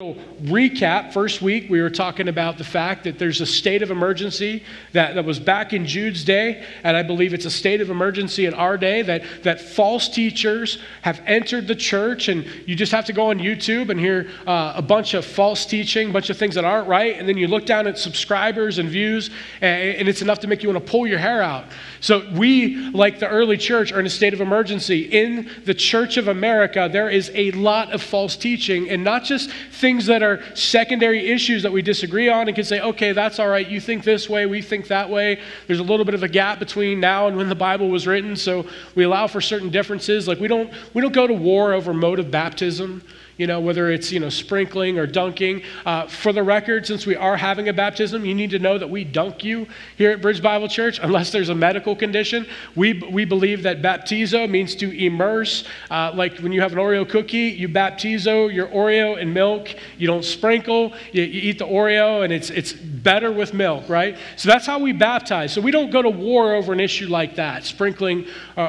Recap, first week we were talking about the fact that there's a state of emergency that was back in Jude's day, and I believe it's a state of emergency in our day, that false teachers have entered the church, and you just have to go on YouTube and hear a bunch of false teaching, a bunch of things that aren't right, and then you look down at subscribers and views, and it's enough to make you want to pull your hair out. So we, like the early church, are in a state of emergency. In the Church of America, there is a lot of false teaching, and not just things that are secondary issues that we disagree on and can say, okay, that's all right, you think this way, we think that way. There's a little bit of a gap between now and when the Bible was written, so we allow for certain differences. Like we don't go to war over mode of baptism, whether it's, sprinkling or dunking. For the record, since we are having a baptism, you need to know that we dunk you here at Bridge Bible Church unless there's a medical condition. We believe that baptizo means to immerse. Like when you have an Oreo cookie, you baptizo your Oreo in milk. You don't sprinkle. You eat the Oreo, and it's better with milk, right? So that's how we baptize. So we don't go to war over an issue like that, sprinkling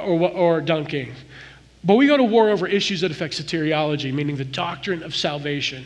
or dunking. But we go to war over issues that affect soteriology, meaning the doctrine of salvation.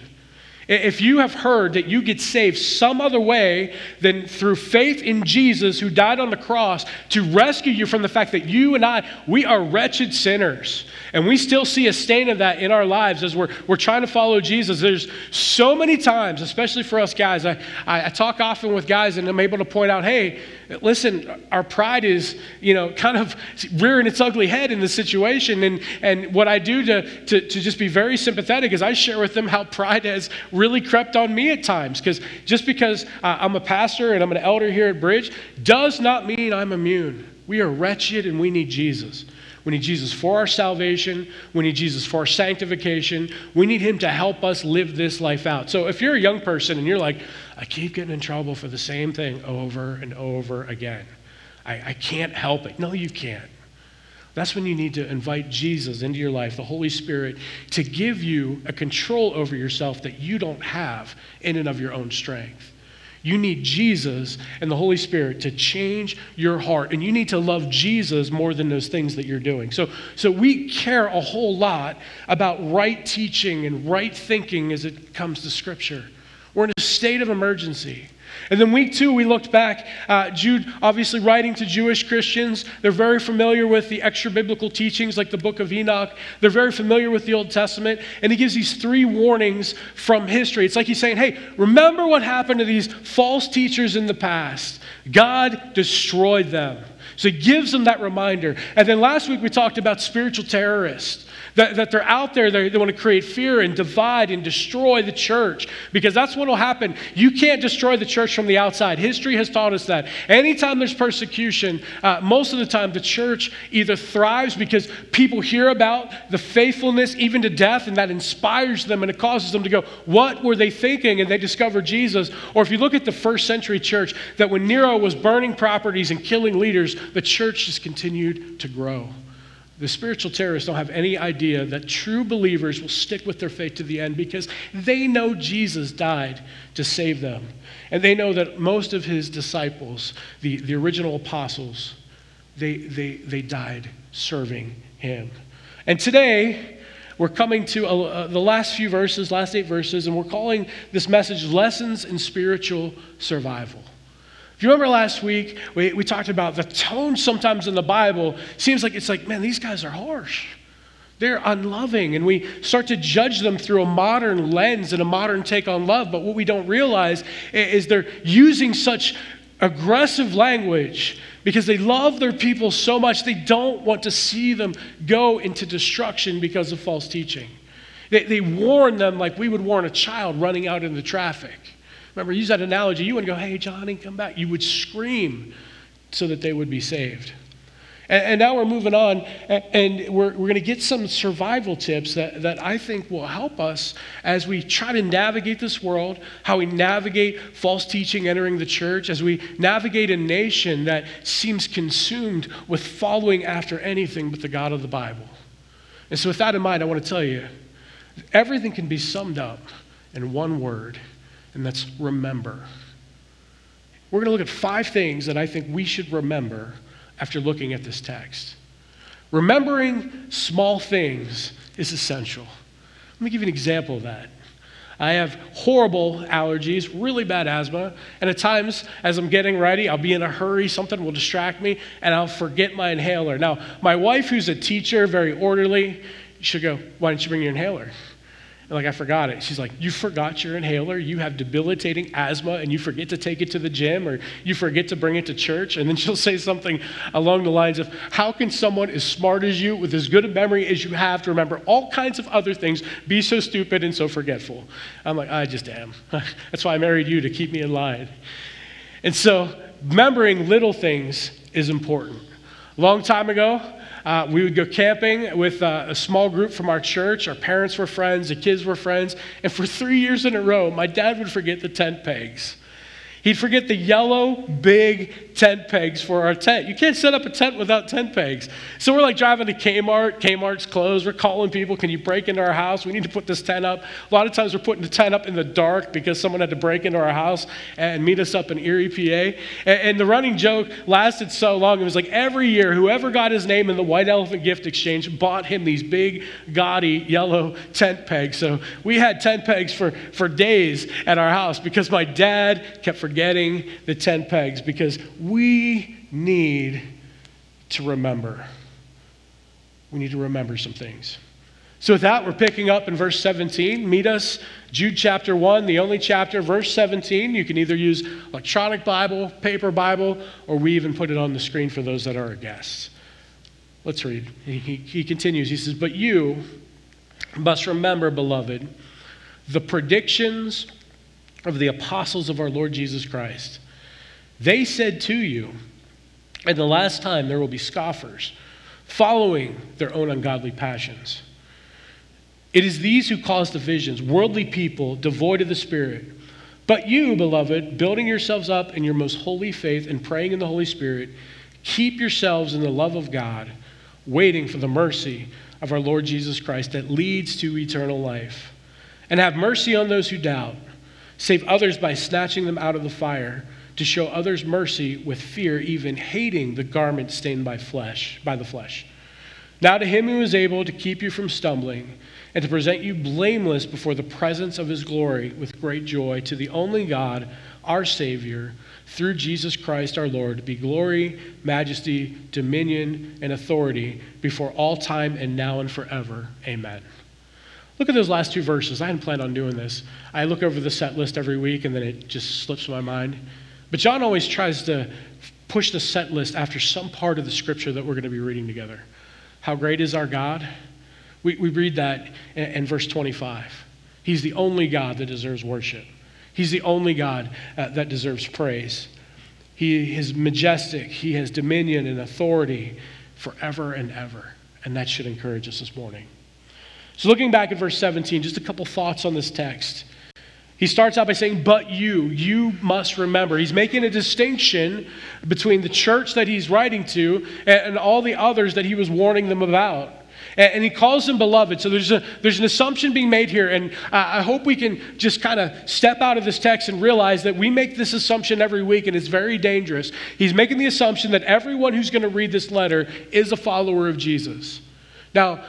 If you have heard that you get saved some other way than through faith in Jesus who died on the cross to rescue you from the fact that you and I, we are wretched sinners. And we still see a stain of that in our lives as we're trying to follow Jesus. There's so many times, especially for us guys, I talk often with guys and I'm able to point out, hey, listen, our pride is, kind of rearing its ugly head in this situation. And what I do to just be very sympathetic is I share with them how pride has really crept on me at times. Just because I'm a pastor and I'm an elder here at Bridge does not mean I'm immune. We are wretched and we need Jesus. We need Jesus for our salvation. We need Jesus for our sanctification. We need him to help us live this life out. So if you're a young person and you're like, I keep getting in trouble for the same thing over and over again, I can't help it. No, you can't. That's when you need to invite Jesus into your life, the Holy Spirit, to give you a control over yourself that you don't have in and of your own strength. You need Jesus and the Holy Spirit to change your heart. And you need to love Jesus more than those things that you're doing. So we care a whole lot about right teaching and right thinking as it comes to Scripture. We're in a state of emergency. And then week 2, we looked back, Jude obviously writing to Jewish Christians. They're very familiar with the extra biblical teachings like the book of Enoch. They're very familiar with the Old Testament. And he gives these 3 warnings from history. It's like he's saying, hey, remember what happened to these false teachers in the past. God destroyed them. So he gives them that reminder. And then last week we talked about spiritual terrorists. That they're out there, they want to create fear and divide and destroy the church, because that's what will happen. You can't destroy the church from the outside. History has taught us that. Anytime there's persecution, most of the time the church either thrives because people hear about the faithfulness even to death, and that inspires them and it causes them to go, what were they thinking? And they discover Jesus. Or if you look at the first century church, that when Nero was burning properties and killing leaders, the church just continued to grow. The spiritual terrorists don't have any idea that true believers will stick with their faith to the end because they know Jesus died to save them. And they know that most of his disciples, the original apostles, they died serving him. And today, we're coming to the last few verses, last 8 verses, and we're calling this message Lessons in Spiritual Survival. If you remember last week, we talked about the tone sometimes in the Bible seems like it's like, man, these guys are harsh. They're unloving, and we start to judge them through a modern lens and a modern take on love. But what we don't realize is they're using such aggressive language because they love their people so much they don't want to see them go into destruction because of false teaching. They warn them like we would warn a child running out into traffic. Remember, use that analogy. You wouldn't go, hey, Johnny, come back. You would scream so that they would be saved. And now we're moving on, and we're going to get some survival tips that I think will help us as we try to navigate this world, how we navigate false teaching entering the church, as we navigate a nation that seems consumed with following after anything but the God of the Bible. And so with that in mind, I want to tell you, everything can be summed up in one word, and that's remember. We're going to look at 5 things that I think we should remember after looking at this text. Remembering small things is essential. Let me give you an example of that. I have horrible allergies, really bad asthma, and at times, as I'm getting ready, I'll be in a hurry, something will distract me, and I'll forget my inhaler. Now, my wife, who's a teacher, very orderly, she'll go, why didn't you bring your inhaler? And I forgot it. She's like, you forgot your inhaler? You have debilitating asthma and you forget to take it to the gym or you forget to bring it to church? And then she'll say something along the lines of, how can someone as smart as you, with as good a memory as you have to remember all kinds of other things, be so stupid and so forgetful? I'm like, I just am. That's why I married you, to keep me in line. And so remembering little things is important. A long time ago, we would go camping with a small group from our church. Our parents were friends, the kids were friends. And for 3 years in a row, my dad would forget the tent pegs. He'd forget the yellow, big tent pegs for our tent. You can't set up a tent without tent pegs. So we're driving to Kmart. Kmart's closed. We're calling people, can you break into our house? We need to put this tent up. A lot of times we're putting the tent up in the dark because someone had to break into our house and meet us up in Erie, PA. And the running joke lasted so long. It was every year, whoever got his name in the White Elephant Gift Exchange bought him these big, gaudy, yellow tent pegs. So we had tent pegs for days at our house because my dad kept forgetting the tent pegs, because we need to remember. We need to remember some things. So with that, we're picking up in verse 17. Meet us, Jude chapter 1, the only chapter, verse 17. You can either use electronic Bible, paper Bible, or we even put it on the screen for those that are our guests. Let's read. He continues. He says, but you must remember, beloved, the predictions of the apostles of our Lord Jesus Christ. They said to you, in the last time there will be scoffers, following their own ungodly passions. It is these who cause divisions, worldly people, devoid of the Spirit. But you, beloved, building yourselves up in your most holy faith and praying in the Holy Spirit, keep yourselves in the love of God, waiting for the mercy of our Lord Jesus Christ that leads to eternal life. And have mercy on those who doubt. Save others by snatching them out of the fire, to show others mercy with fear, even hating the garment stained by the flesh. Now to him who is able to keep you from stumbling and to present you blameless before the presence of his glory with great joy, to the only God, our Savior, through Jesus Christ our Lord, be glory, majesty, dominion, and authority before all time and now and forever. Amen. Look at those last two verses. I hadn't planned on doing this. I look over the set list every week and then it just slips my mind. But John always tries to push the set list after some part of the scripture that we're going to be reading together. How great is our God? We read that in verse 25. He's the only God that deserves worship. He's the only God that deserves praise. He is majestic. He has dominion and authority forever and ever. And that should encourage us this morning. So looking back at verse 17, just a couple thoughts on this text. He starts out by saying, but you must remember. He's making a distinction between the church that he's writing to and all the others that he was warning them about. And he calls them beloved. So there's an assumption being made here. And I hope we can just kind of step out of this text and realize that we make this assumption every week, and it's very dangerous. He's making the assumption that everyone who's going to read this letter is a follower of Jesus. Now,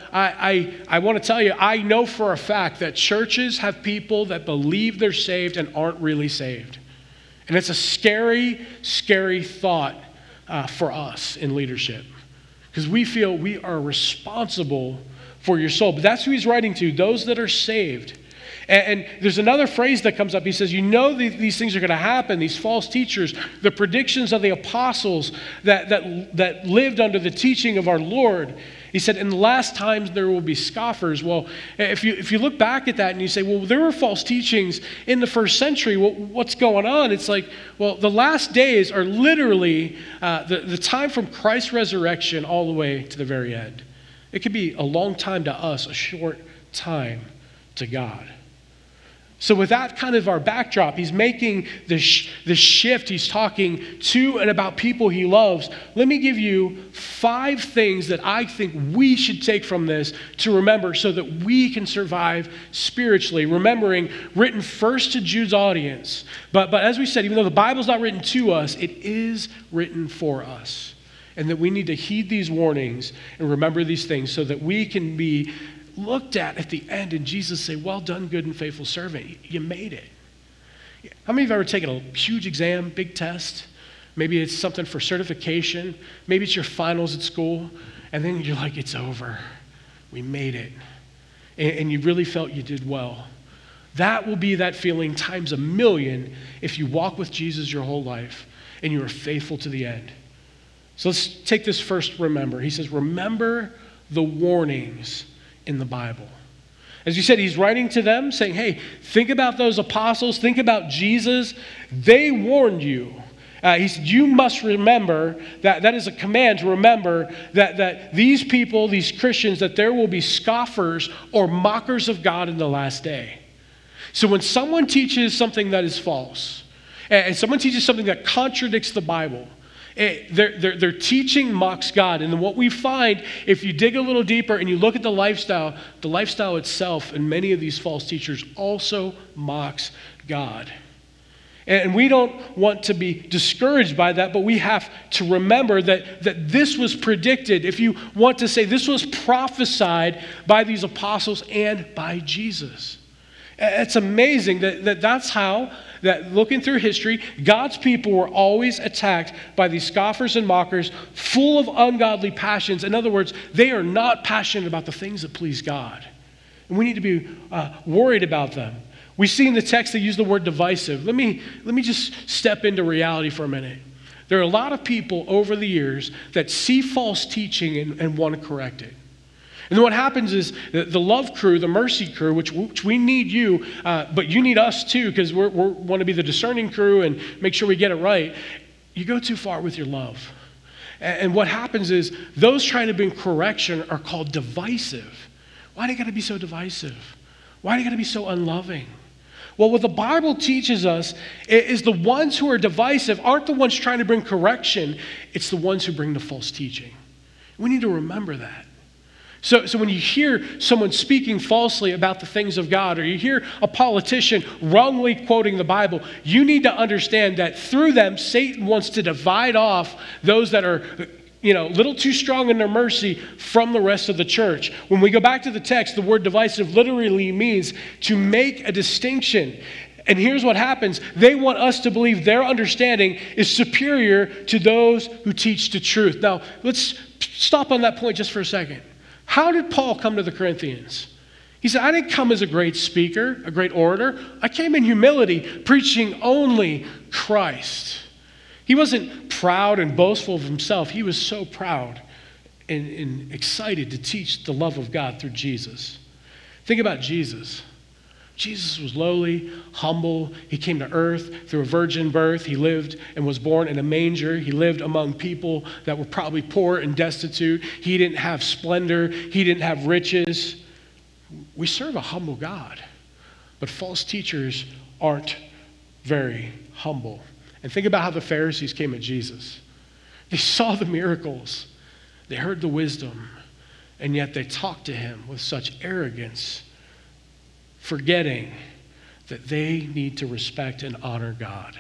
I want to tell you, I know for a fact that churches have people that believe they're saved and aren't really saved. And it's a scary, scary thought for us in leadership, because we feel we are responsible for your soul. But that's who he's writing to, those that are saved. And there's another phrase that comes up. He says, you know these things are going to happen, these false teachers, the predictions of the apostles that lived under the teaching of our Lord. He said, in the last times there will be scoffers. Well, if you look back at that and you say, well, there were false teachings in the first century. Well, what's going on? It's well, the last days are literally the time from Christ's resurrection all the way to the very end. It could be a long time to us, a short time to God. So with that kind of our backdrop, he's making this shift. He's talking to and about people he loves. Let me give you 5 things that I think we should take from this to remember so that we can survive spiritually. Remembering, written first to Jude's audience. But as we said, even though the Bible's not written to us, it is written for us. And that we need to heed these warnings and remember these things so that we can be looked at the end and Jesus say, well done, good and faithful servant. You made it. How many of you have ever taken a huge exam, big test? Maybe it's something for certification. Maybe it's your finals at school. And then you're like, it's over. We made it. And you really felt you did well. That will be that feeling times a million if you walk with Jesus your whole life and you are faithful to the end. So let's take this first remember. He says, remember the warnings in the Bible. As you said, he's writing to them saying, hey, think about those apostles. Think about Jesus. They warned you. He said, you must remember, that is a command to remember that these people, these Christians, that there will be scoffers or mockers of God in the last day. So when someone teaches something that is false, and someone teaches something that contradicts the Bible, their teaching mocks God. And then what we find, if you dig a little deeper and you look at the lifestyle itself and many of these false teachers also mocks God. And we don't want to be discouraged by that, but we have to remember that this was predicted. If you want to say this was prophesied by these apostles and by Jesus. It's amazing that's how, that looking through history, God's people were always attacked by these scoffers and mockers full of ungodly passions. In other words, they are not passionate about the things that please God. And we need to be worried about them. We see in the text they use the word divisive. Let me just step into reality for a minute. There are a lot of people over the years that see false teaching and want to correct it. And then what happens is the love crew, the mercy crew, which we need you, but you need us too, because we want to be the discerning crew and make sure we get it right. You go too far with your love. And what happens is those trying to bring correction are called divisive. Why do you got to be so divisive? Why do you got to be so unloving? Well, what the Bible teaches us is the ones who are divisive aren't the ones trying to bring correction. It's the ones who bring the false teaching. We need to remember that. So when you hear someone speaking falsely about the things of God, or you hear a politician wrongly quoting the Bible, you need to understand that through them, Satan wants to divide off those that are a little too strong in their mercy from the rest of the church. When we go back to the text, the word divisive literally means to make a distinction. And here's what happens. They want us to believe their understanding is superior to those who teach the truth. Now, let's stop on that point just for a second. How did Paul come to the Corinthians? He said, I didn't come as a great speaker, a great orator. I came in humility, preaching only Christ. He wasn't proud and boastful of himself. He was so proud and excited to teach the love of God through Jesus. Think about Jesus. Jesus was lowly, humble. He came to earth through a virgin birth. He lived and was born in a manger. He lived among people that were probably poor and destitute. He didn't have splendor. He didn't have riches. We serve a humble God, but false teachers aren't very humble. And think about how the Pharisees came at Jesus. They saw the miracles. They heard the wisdom, and yet they talked to him with such arrogance, forgetting that they need to respect and honor God.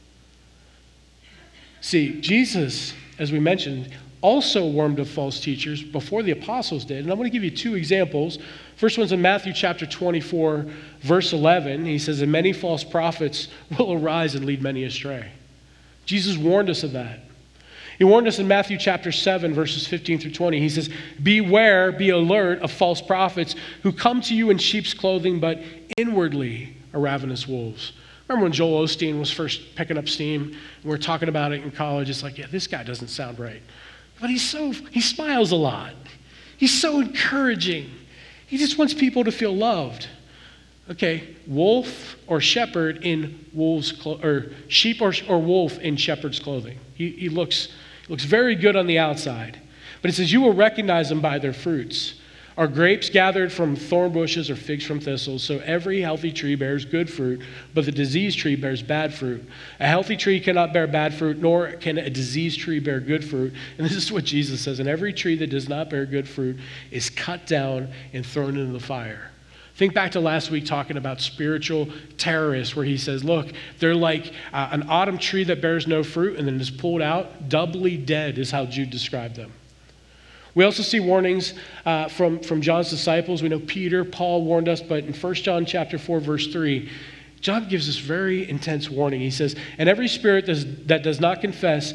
See, Jesus, as we mentioned, also warned of false teachers before the apostles did. And I'm going to give you two examples. First one's in Matthew chapter 24, verse 11. He says, and many false prophets will arise and lead many astray. Jesus warned us of that. He warned us in Matthew chapter 7, verses 15 through 20. He says, beware, be alert of false prophets who come to you in sheep's clothing, but inwardly are ravenous wolves. Remember when Joel Osteen was first picking up steam? We were talking about it in college. It's like, yeah, this guy doesn't sound right. But he smiles a lot. He's so encouraging. He just wants people to feel loved. Okay, wolf or shepherd in wolf's or sheep or wolf in shepherd's clothing. He looks very good on the outside. But it says, you will recognize them by their fruits. Are grapes gathered from thorn bushes or figs from thistles? So every healthy tree bears good fruit, but the diseased tree bears bad fruit. A healthy tree cannot bear bad fruit, nor can a diseased tree bear good fruit. And this is what Jesus says, and every tree that does not bear good fruit is cut down and thrown into the fire. Think back to last week talking about spiritual terrorists, where he says, look, they're like an autumn tree that bears no fruit and then is pulled out. Doubly dead is how Jude described them. We also see warnings from John's disciples. We know Peter, Paul warned us, but in 1 John chapter 4, verse 3, John gives this very intense warning. He says, "And every spirit that does not confess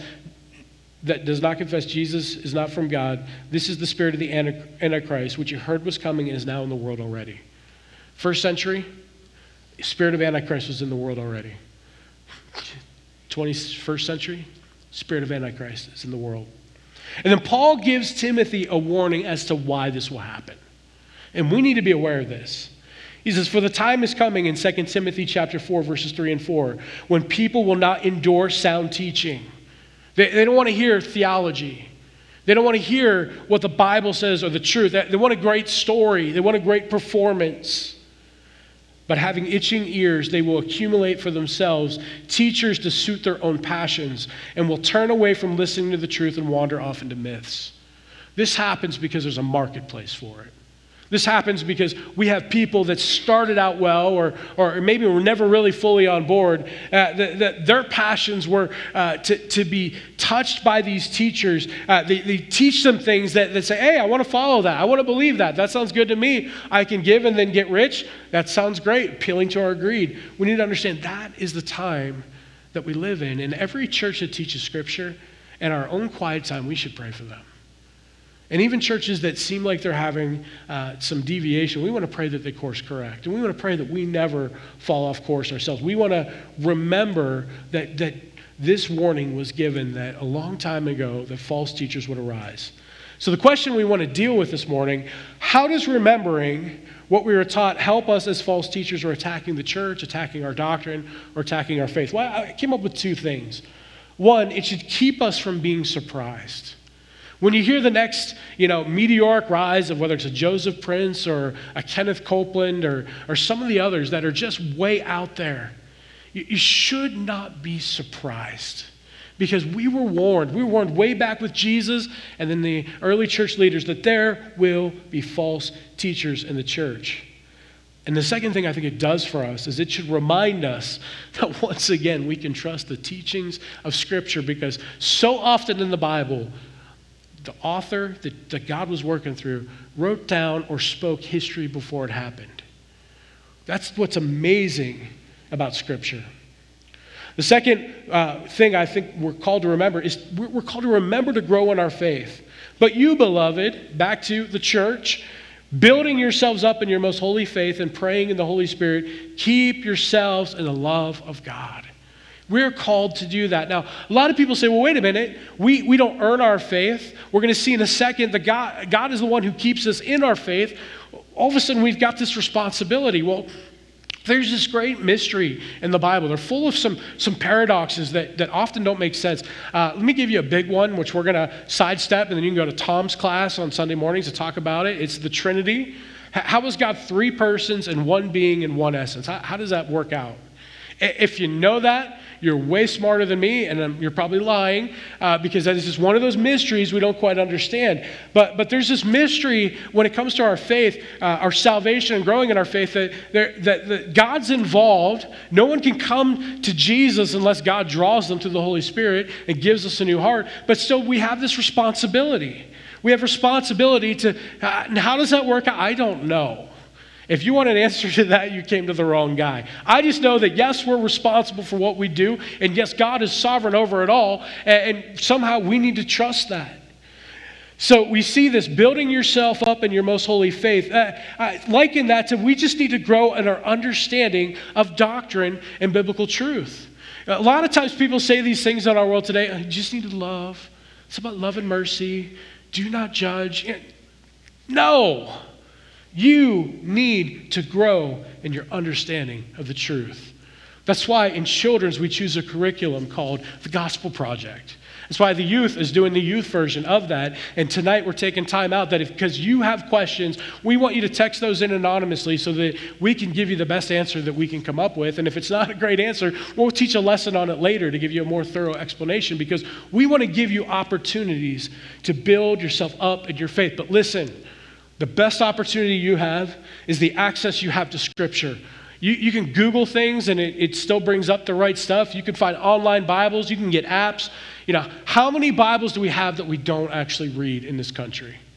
Jesus is not from God, this is the spirit of the Antichrist, which you heard was coming and is now in the world already." First century, the spirit of Antichrist was in the world already. 21st century, spirit of Antichrist is in the world. And then Paul gives Timothy a warning as to why this will happen. And we need to be aware of this. He says, "For the time is coming," in 2 Timothy chapter 4, verses 3 and 4, "when people will not endure sound teaching." They don't want to hear theology. They don't want to hear what the Bible says or the truth. They want a great story. They want a great performance. But having itching ears, they will accumulate for themselves teachers to suit their own passions and will turn away from listening to the truth and wander off into myths. This happens because there's a marketplace for it. This happens because we have people that started out well or maybe were never really fully on board, that their passions were to be touched by these teachers. They teach them things that say, "Hey, I want to follow that. I want to believe that. That sounds good to me. I can give and then get rich. That sounds great," appealing to our greed. We need to understand that is the time that we live in. And every church that teaches Scripture, in our own quiet time, we should pray for them. And even churches that seem like they're having some deviation, we want to pray that they course correct. And we want to pray that we never fall off course ourselves. We want to remember that this warning was given that a long time ago that false teachers would arise. So the question we want to deal with this morning, how does remembering what we were taught help us as false teachers are attacking the church, attacking our doctrine, or attacking our faith? Well, I came up with two things. One, it should keep us from being surprised. When you hear the next, meteoric rise of whether it's a Joseph Prince or a Kenneth Copeland or some of the others that are just way out there, you should not be surprised because we were warned. We were warned way back with Jesus and then the early church leaders that there will be false teachers in the church. And the second thing I think it does for us is it should remind us that once again we can trust the teachings of Scripture because so often in the Bible, the author that God was working through wrote down or spoke history before it happened. That's what's amazing about Scripture. The second thing I think we're called to remember is we're called to remember to grow in our faith. But you, beloved, back to the church, building yourselves up in your most holy faith and praying in the Holy Spirit, keep yourselves in the love of God. We're called to do that. Now, a lot of people say, well, wait a minute. We don't earn our faith. We're going to see in a second that God is the one who keeps us in our faith. All of a sudden, we've got this responsibility. Well, there's this great mystery in the Bible. They're full of some paradoxes that often don't make sense. Let me give you a big one, which we're going to sidestep, and then you can go to Tom's class on Sunday mornings to talk about it. It's the Trinity. How is God three persons and one being in one essence? How does that work out? If you know that, you're way smarter than me, and you're probably lying because that is just one of those mysteries we don't quite understand. But there's this mystery when it comes to our faith, our salvation and growing in our faith, that God's involved. No one can come to Jesus unless God draws them through the Holy Spirit and gives us a new heart. But still, we have this responsibility. We have responsibility to, and how does that work? I don't know. If you want an answer to that, you came to the wrong guy. I just know that, yes, we're responsible for what we do, and yes, God is sovereign over it all, and somehow we need to trust that. So we see this building yourself up in your most holy faith. Liken that to we just need to grow in our understanding of doctrine and biblical truth. A lot of times people say these things in our world today, you just need to love. It's about love and mercy. Do not judge. No. You need to grow in your understanding of the truth. That's why in children's we choose a curriculum called the Gospel Project. That's why the youth is doing the youth version of that. And tonight we're taking time out that because you have questions, we want you to text those in anonymously so that we can give you the best answer that we can come up with. And if it's not a great answer, we'll teach a lesson on it later to give you a more thorough explanation because we want to give you opportunities to build yourself up in your faith. But listen, the best opportunity you have is the access you have to Scripture. You can Google things and it still brings up the right stuff. You can find online Bibles. You can get apps. How many Bibles do we have that we don't actually read in this country?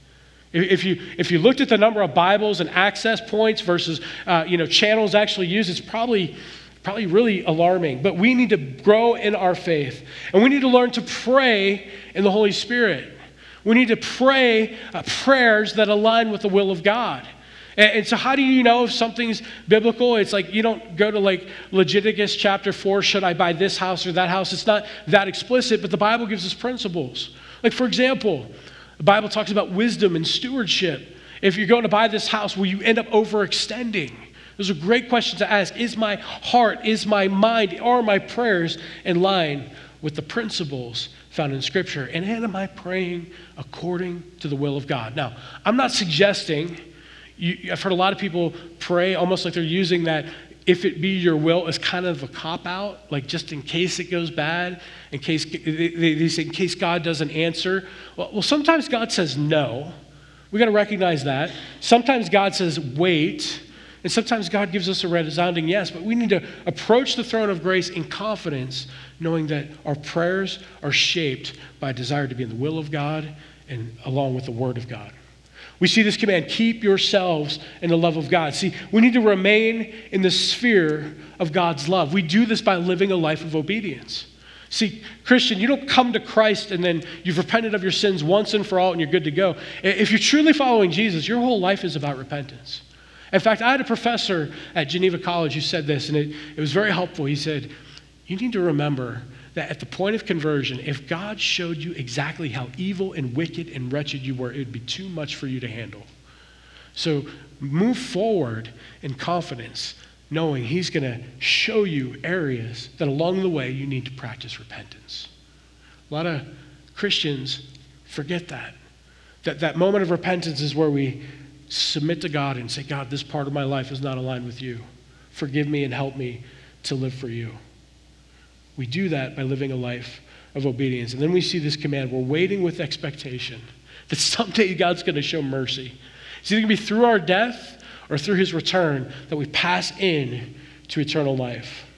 If you looked at the number of Bibles and access points versus channels actually used, it's probably really alarming. But we need to grow in our faith, and we need to learn to pray in the Holy Spirit. We need to pray prayers that align with the will of God. And so how do you know if something's biblical? It's like you don't go to like Leviticus chapter 4, should I buy this house or that house? It's not that explicit, but the Bible gives us principles. Like, for example, the Bible talks about wisdom and stewardship. If you're going to buy this house, will you end up overextending? Those are great questions to ask. Is my heart, is my mind, are my prayers in line with the principles found in Scripture? And am I praying according to the will of God? Now, I'm not suggesting, I've heard a lot of people pray almost like they're using that if it be your will as kind of a cop-out, like just in case it goes bad, in case they say in case God doesn't answer. Well, sometimes God says no. We got to recognize that. Sometimes God says wait, and sometimes God gives us a resounding yes, but we need to approach the throne of grace in confidence, knowing that our prayers are shaped by a desire to be in the will of God and along with the Word of God. We see this command, keep yourselves in the love of God. See, we need to remain in the sphere of God's love. We do this by living a life of obedience. See, Christian, you don't come to Christ and then you've repented of your sins once and for all and you're good to go. If you're truly following Jesus, your whole life is about repentance. In fact, I had a professor at Geneva College who said this, and it was very helpful. He said, you need to remember that at the point of conversion, if God showed you exactly how evil and wicked and wretched you were, it would be too much for you to handle. So move forward in confidence, knowing He's going to show you areas that along the way you need to practice repentance. A lot of Christians forget that. That moment of repentance is where we submit to God and say, God, this part of my life is not aligned with you. Forgive me and help me to live for you. We do that by living a life of obedience. And then we see this command. We're waiting with expectation that someday God's going to show mercy. It's either going to be through our death or through His return that we pass in to eternal life.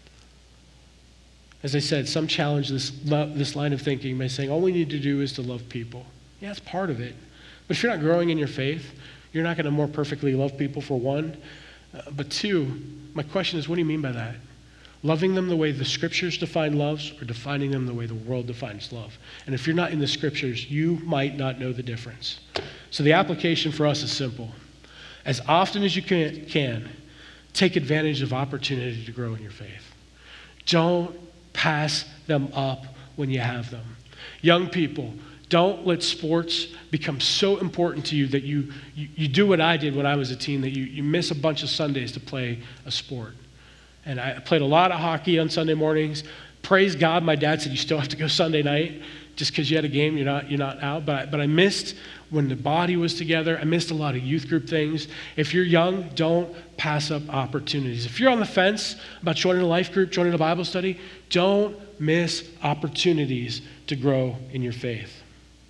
As I said, some challenge this line of thinking by saying all we need to do is to love people. Yeah, that's part of it. But if you're not growing in your faith, you're not going to more perfectly love people, for one. But two, my question is, what do you mean by that? Loving them the way the Scriptures define love, or defining them the way the world defines love? And if you're not in the Scriptures, you might not know the difference. So the application for us is simple. As often as you can, take advantage of opportunity to grow in your faith. Don't pass them up when you have them. Young people, don't let sports become so important to you that you do what I did when I was a teen, that you miss a bunch of Sundays to play a sport. And I played a lot of hockey on Sunday mornings. Praise God, my dad said you still have to go Sunday night. Just because you had a game, you're not out. But I missed when the body was together. I missed a lot of youth group things. If you're young, don't pass up opportunities. If you're on the fence about joining a life group, joining a Bible study, don't miss opportunities to grow in your faith.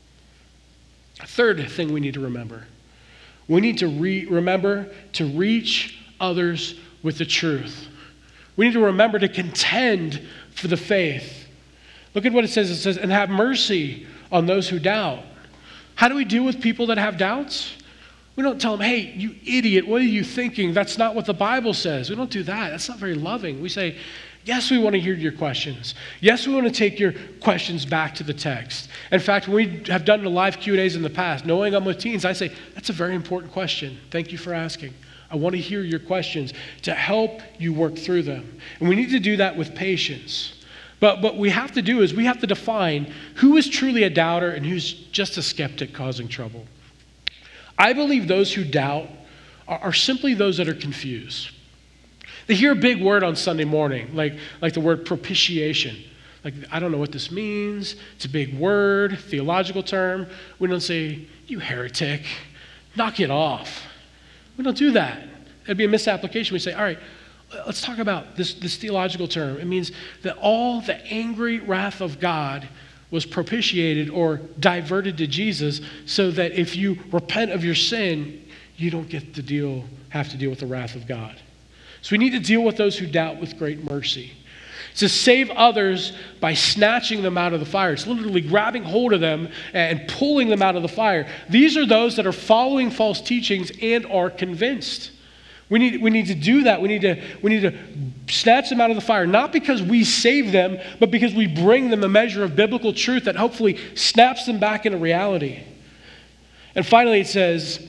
A third thing we need to remember. We need to remember to reach others with the truth. We need to remember to contend for the faith. Look at what it says. It says, and have mercy on those who doubt. How do we deal with people that have doubts? We don't tell them, hey, you idiot, what are you thinking? That's not what the Bible says. We don't do that. That's not very loving. We say, yes, we want to hear your questions. Yes, we want to take your questions back to the text. In fact, when we have done the live Q&As in the past, knowing I'm with teens, I say, that's a very important question. Thank you for asking. I want to hear your questions to help you work through them. And we need to do that with patience. But what we have to do is we have to define who is truly a doubter and who's just a skeptic causing trouble. I believe those who doubt are simply those that are confused. They hear a big word on Sunday morning, like the word propitiation. Like, I don't know what this means. It's a big word, theological term. We don't say, you heretic, knock it off. We don't do that. That'd be a misapplication. We say, all right, let's talk about this theological term. It means that all the angry wrath of God was propitiated or diverted to Jesus, so that if you repent of your sin, you don't have to deal with the wrath of God. So we need to deal with those who doubt with great mercy. It says save others by snatching them out of the fire. It's literally grabbing hold of them and pulling them out of the fire. These are those that are following false teachings and are convinced. We need to do that. We need to snatch them out of the fire, not because we save them, but because we bring them a measure of biblical truth that hopefully snaps them back into reality. And finally it says,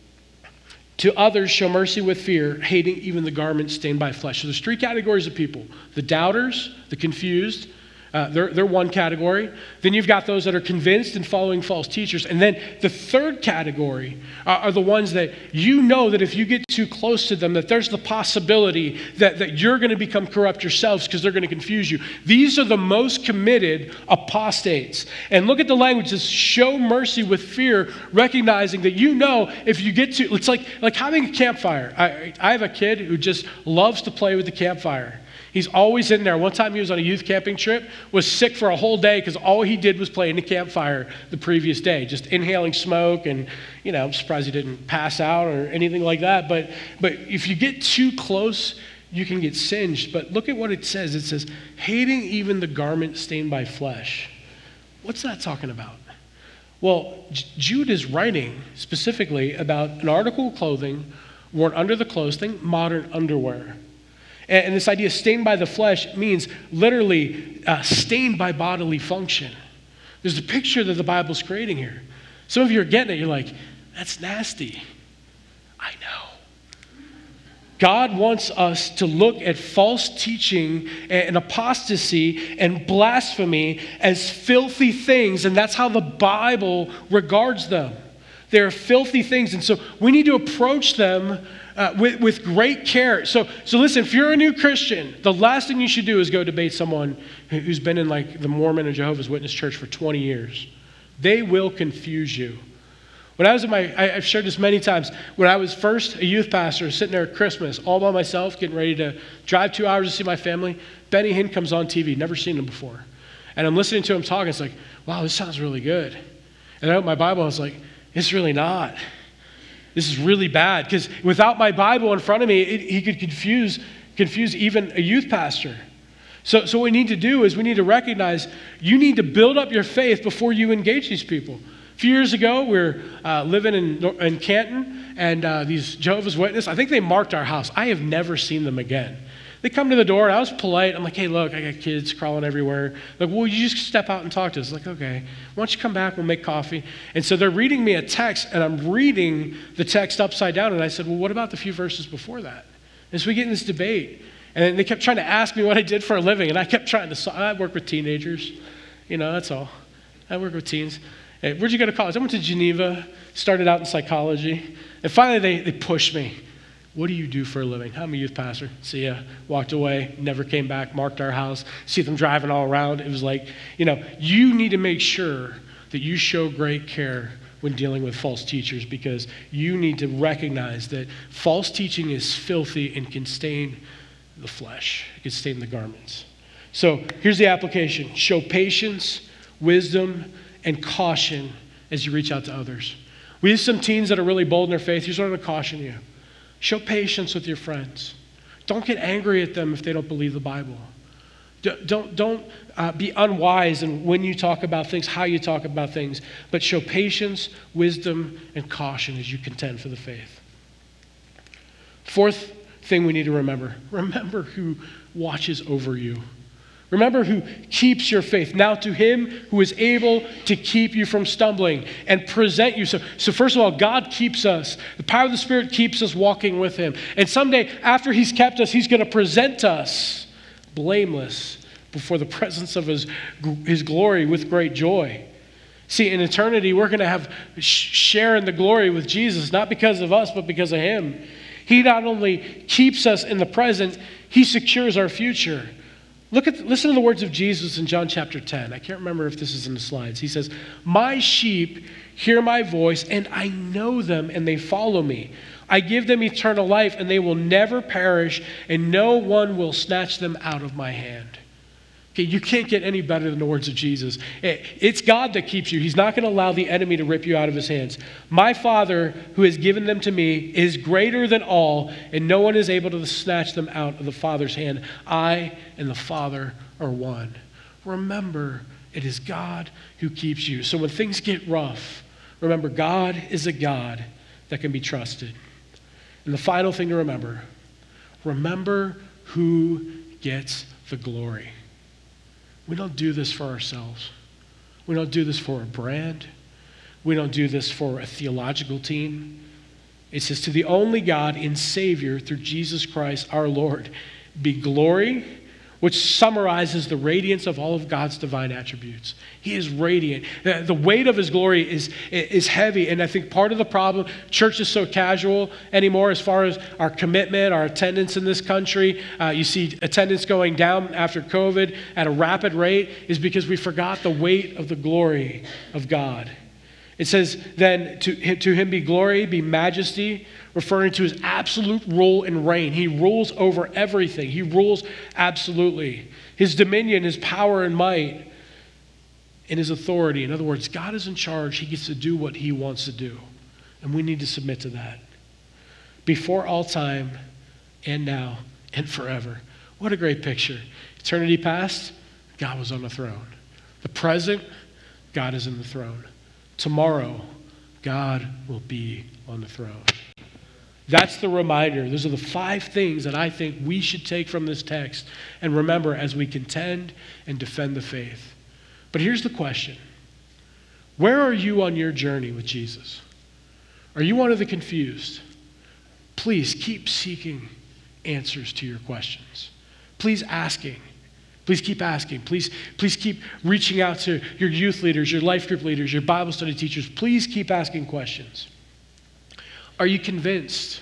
to others show mercy with fear, hating even the garment stained by flesh. So there's three categories of people. The doubters, the confused, they're one category. Then you've got those that are convinced and following false teachers. And then the third category are the ones that you know that if you get too close to them, that there's the possibility that you're going to become corrupt yourselves because they're going to confuse you. These are the most committed apostates. And look at the language. It says, show mercy with fear, recognizing that you know if you get to, it's like having a campfire. I have a kid who just loves to play with the campfire. He's always in there. One time he was on a youth camping trip, was sick for a whole day because all he did was play in the campfire the previous day, just inhaling smoke. And, I'm surprised he didn't pass out or anything like that. But if you get too close, you can get singed. But look at what it says. It says, hating even the garment stained by flesh. What's that talking about? Well, Jude is writing specifically about an article of clothing worn under the clothing, modern underwear. And this idea, stained by the flesh, means literally stained by bodily function. There's a picture that the Bible's creating here. Some of you are getting it. You're like, that's nasty. I know. God wants us to look at false teaching and apostasy and blasphemy as filthy things, and that's how the Bible regards them. They're filthy things, and so we need to approach them with great care. So listen, if you're a new Christian, the last thing you should do is go debate someone who's been in like the Mormon or Jehovah's Witness church for 20 years. They will confuse you. When I was I've shared this many times, when I was first a youth pastor, sitting there at Christmas, all by myself, getting ready to drive 2 hours to see my family, Benny Hinn comes on TV, never seen him before. And I'm listening to him talking, it's like, wow, this sounds really good. And I opened my Bible, I was like, it's really not. This is really bad, because without my Bible in front of me, he could confuse even a youth pastor. So what we need to do is we need to recognize you need to build up your faith before you engage these people. A few years ago, we were living in Canton, and these Jehovah's Witnesses, I think they marked our house. I have never seen them again. They come to the door, and I was polite. I'm like, hey, look, I got kids crawling everywhere. Like, well, you just step out and talk to us. Like, okay, why don't you come back, we'll make coffee. And so they're reading me a text, and I'm reading the text upside down, and I said, well, what about the few verses before that? And so we get in this debate, and they kept trying to ask me what I did for a living, and I kept trying to, I work with teenagers, that's all. I work with teens. Hey, where'd you go to college? I went to Geneva, started out in psychology, and finally they pushed me. What do you do for a living? I'm a youth pastor. See ya. Walked away, never came back, marked our house, see them driving all around. It was like, you need to make sure that you show great care when dealing with false teachers, because you need to recognize that false teaching is filthy and can stain the flesh. It can stain the garments. So here's the application. Show patience, wisdom, and caution as you reach out to others. We have some teens that are really bold in their faith. Here's what I'm going to caution you. Show patience with your friends. Don't get angry at them if they don't believe the Bible. Don't be unwise in when you talk about things, how you talk about things, but show patience, wisdom, and caution as you contend for the faith. Fourth thing we need to remember who watches over you. Remember who keeps your faith. Now to him who is able to keep you from stumbling and present you. So first of all, God keeps us. The power of the Spirit keeps us walking with him. And someday after he's kept us, he's going to present us blameless before the presence of his glory with great joy. See, in eternity, we're going to have share in the glory with Jesus, not because of us, but because of him. He not only keeps us in the present, he secures our future. Listen to the words of Jesus in John chapter 10. I can't remember if this is in the slides. He says, my sheep hear my voice, and I know them, and they follow me. I give them eternal life, and they will never perish, and no one will snatch them out of my hand. Okay, you can't get any better than the words of Jesus. It's God that keeps you. He's not going to allow the enemy to rip you out of his hands. My Father, who has given them to me, is greater than all, and no one is able to snatch them out of the Father's hand. I and the Father are one. Remember, it is God who keeps you. So when things get rough, remember, God is a God that can be trusted. And the final thing to remember who gets the glory. We don't do this for ourselves. We don't do this for a brand. We don't do this for a theological team. It says, to the only God and Savior through Jesus Christ our Lord be glory, which summarizes the radiance of all of God's divine attributes. He is radiant. The weight of his glory is heavy, and I think part of the problem, church is so casual anymore as far as our commitment, our attendance in this country. You see attendance going down after COVID at a rapid rate is because we forgot the weight of the glory of God. It says, then to him be glory, be majesty, referring to his absolute rule and reign. He rules over everything. He rules absolutely. His dominion, his power and might, and his authority. In other words, God is in charge. He gets to do what he wants to do. And we need to submit to that. Before all time, and now, and forever. What a great picture. Eternity past, God was on the throne. The present, God is in the throne. Tomorrow, God will be on the throne. That's the reminder. Those are the 5 things that I think we should take from this text and remember as we contend and defend the faith. But here's the question. Where are you on your journey with Jesus? Are you one of the confused? Please keep seeking answers to your questions. Please asking. Please keep asking. Please keep reaching out to your youth leaders, your life group leaders, your Bible study teachers. Please keep asking questions. Are you convinced?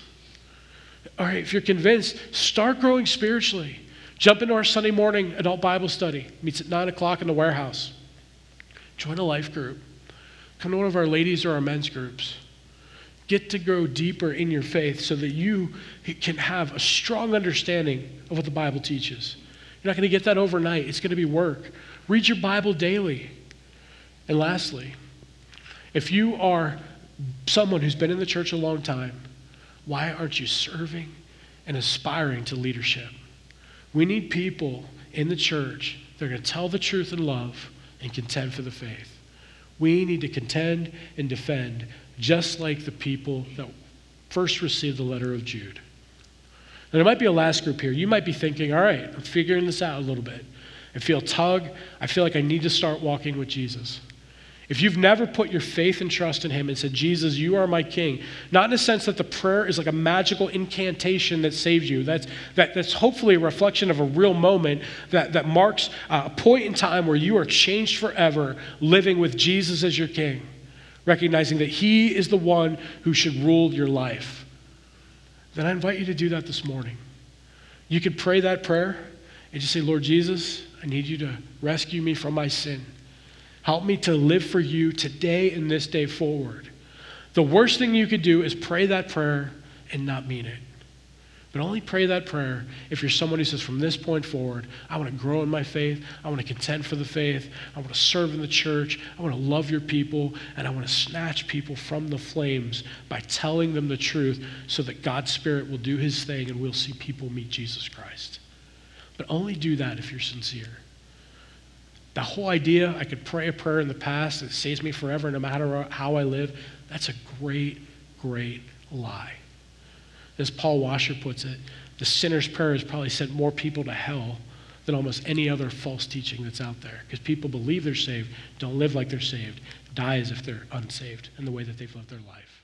All right, if you're convinced, start growing spiritually. Jump into our Sunday morning adult Bible study. Meets at 9 o'clock in the warehouse. Join a life group. Come to one of our ladies or our men's groups. Get to grow deeper in your faith so that you can have a strong understanding of what the Bible teaches. You're not going to get that overnight. It's going to be work. Read your Bible daily. And lastly, if you are someone who's been in the church a long time, why aren't you serving and aspiring to leadership? We need people in the church that are going to tell the truth in love and contend for the faith. We need to contend and defend just like the people that first received the letter of Jude. And there might be a last group here. You might be thinking, all right, I'm figuring this out a little bit. I feel tug. I feel like I need to start walking with Jesus. If you've never put your faith and trust in him and said, Jesus, you are my king, not in a sense that the prayer is like a magical incantation that saves you. That's hopefully a reflection of a real moment that marks a point in time where you are changed forever, living with Jesus as your king, recognizing that he is the one who should rule your life. Then I invite you to do that this morning. You could pray that prayer and just say, Lord Jesus, I need you to rescue me from my sin. Help me to live for you today and this day forward. The worst thing you could do is pray that prayer and not mean it. But only pray that prayer if you're someone who says, from this point forward, I want to grow in my faith, I want to contend for the faith, I want to serve in the church, I want to love your people, and I want to snatch people from the flames by telling them the truth so that God's Spirit will do his thing and we'll see people meet Jesus Christ. But only do that if you're sincere. The whole idea, I could pray a prayer in the past that saves me forever no matter how I live, that's a great, great lie. As Paul Washer puts it, the sinner's prayer has probably sent more people to hell than almost any other false teaching that's out there. Because people believe they're saved, don't live like they're saved, die as if they're unsaved in the way that they've lived their life.